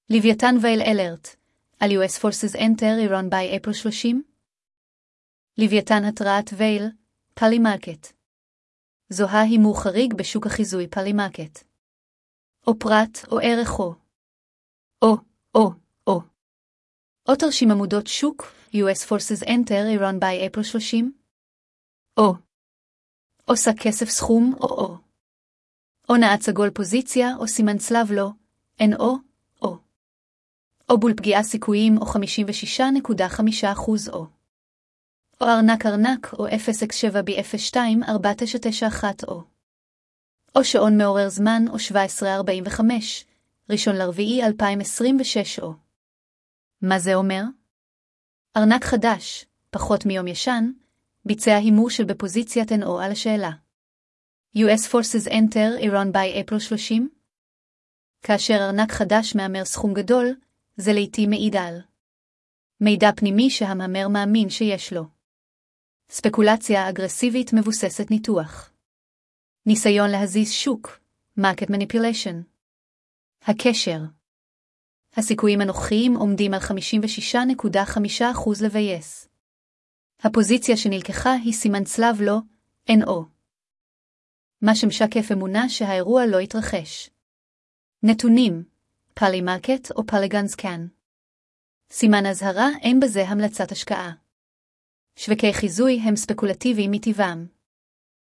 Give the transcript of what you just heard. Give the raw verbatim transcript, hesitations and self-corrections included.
לוויתן וייל אלרט, על יו אס Forces Enter Iran by אפריל שלושים? לוויתן התרעת וייל, פאלי מרקט. זוהה הימור חריג בשוק החיזוי פאלי מרקט. או פרט או ערך או. או, או, או. או תרשים עמודות שוק, יו אס Forces Enter Iran by אפריל שלושים? או. או שק כסף סכום או או. או נעת סגול פוזיציה או סימן צלב לא, אין או, או. או בול פגיעה סיכויים או חמישים ושש נקודה חמישה אחוז או. או ארנק ארנק או אפס אקס שבע בי אפס שתיים ארבע תשע תשע אחת או. או שעון מעורר זמן או שבע עשרה ארבעים וחמש, ראשון לרביעי אלפיים עשרים ושש או. מה זה אומר? ארנק חדש, פחות מיום ישן, ביצע הימור של בפוזיציית אן או על השאלה. יו אס Forces Enter Iran by אפריל שלושים? כאשר ארנק חדש מאמר סכום גדול, זה לעתים מעיד על מידע פנימי שהמאמר מאמין שיש לו. ספקולציה אגרסיבית מבוססת ניתוח. ניסיון להזיז שוק, Market Manipulation. הקשר. הסיכויים הנוכחיים עומדים על חמישים ושש נקודה חמישה אחוז לבייס. הפוזיציה שנלקחה היא סימן צלב לא, אין או. מה שמשקף אמונה שהאירוע לא יתרחש. נתונים, פאלי מרקט או פלגן סקן. סימן הזהרה אין בזה המלצת השקעה. שווקי חיזוי הם ספקולטיביים מטבעם.